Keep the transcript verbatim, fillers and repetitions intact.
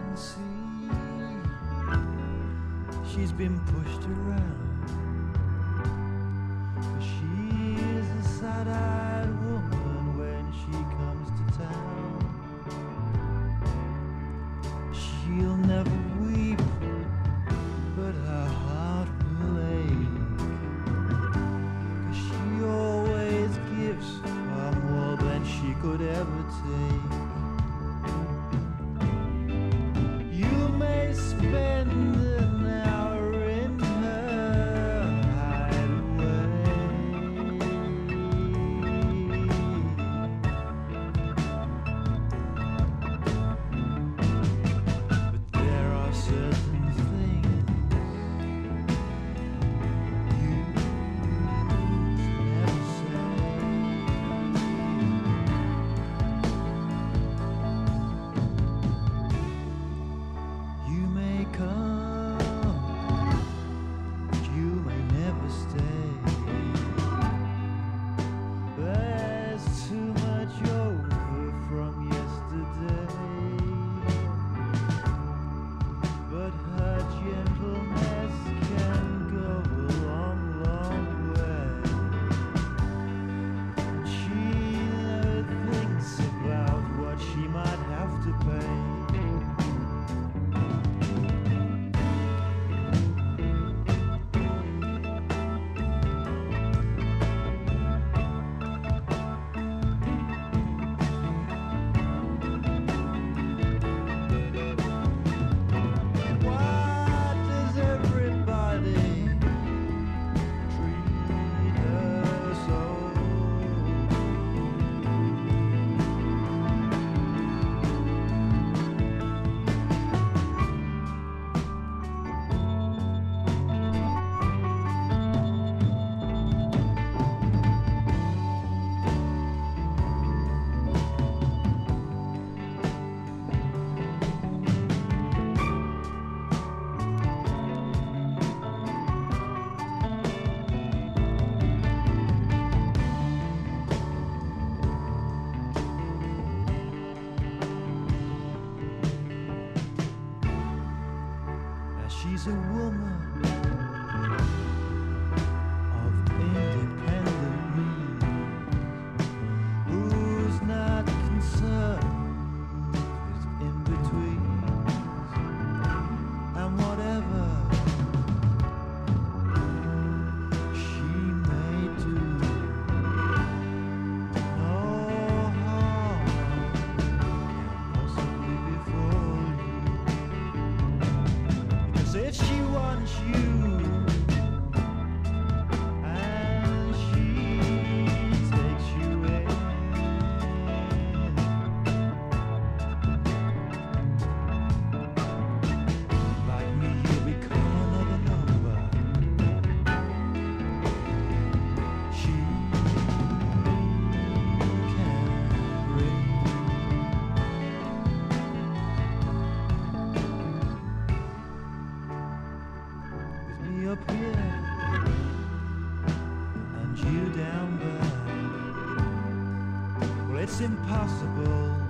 can see she's been pushed around. She is a sad-eyed woman when she comes to town. She'll never weep, but her heart will ache, 'cause she always gives far more than she could ever take. You may spend an hour in her hideaway, but there are certain things you never say. You may come, but you may never stay. There's too much over from yesterday, but her gentleness can go a long, long way. And she never thinks about what she might have to pay. Why does everybody treat her so? Now she's a woman of independent means, who's not concerned with in-betweens, and whatever she may do, no harm can possibly befall you. Because if she wants you and she takes you in, like me, you'll become another number. She can ring. With me up here and you down there, well, it's impossible